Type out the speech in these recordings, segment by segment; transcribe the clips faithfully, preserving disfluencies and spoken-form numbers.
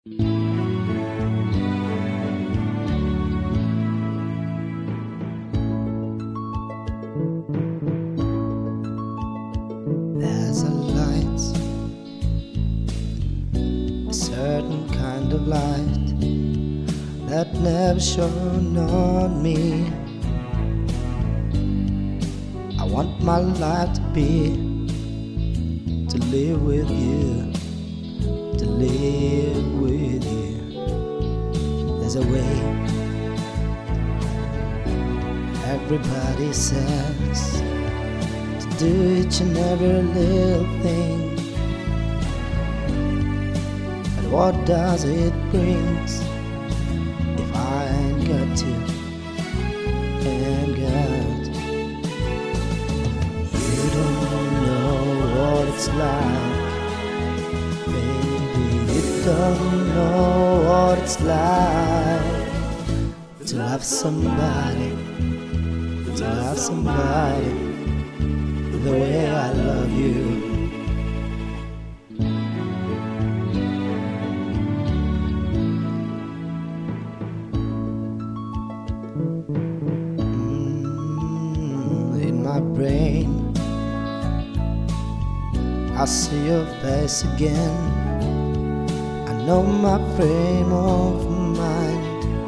There's a light, a certain kind of light that never shone on me. I want my life to be, to live with you, to live with you. There's a way, everybody says, to do each and every little thing. And what does it bring if I ain't got to, ain't got? You don't know what it's like, baby. You don't know what it's like to love somebody, to love somebody the way I love you. Mm, in my brain, I see your face again. I know my frame of mind.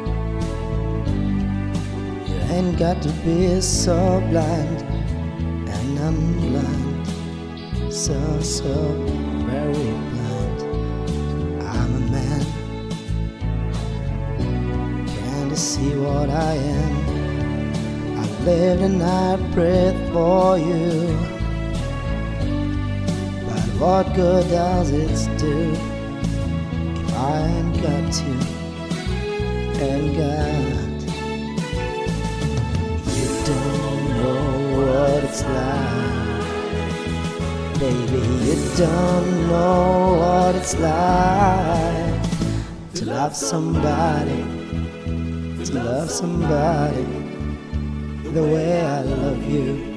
You ain't got to be so blind. And I'm blind, so, so very blind. I'm a man, can't you see what I am? I live and I breathe for you. But what good does it do if I ain't got you, ain't got? You don't know what it's like, baby. You don't know what it's like to love somebody, to love somebody the way I love you.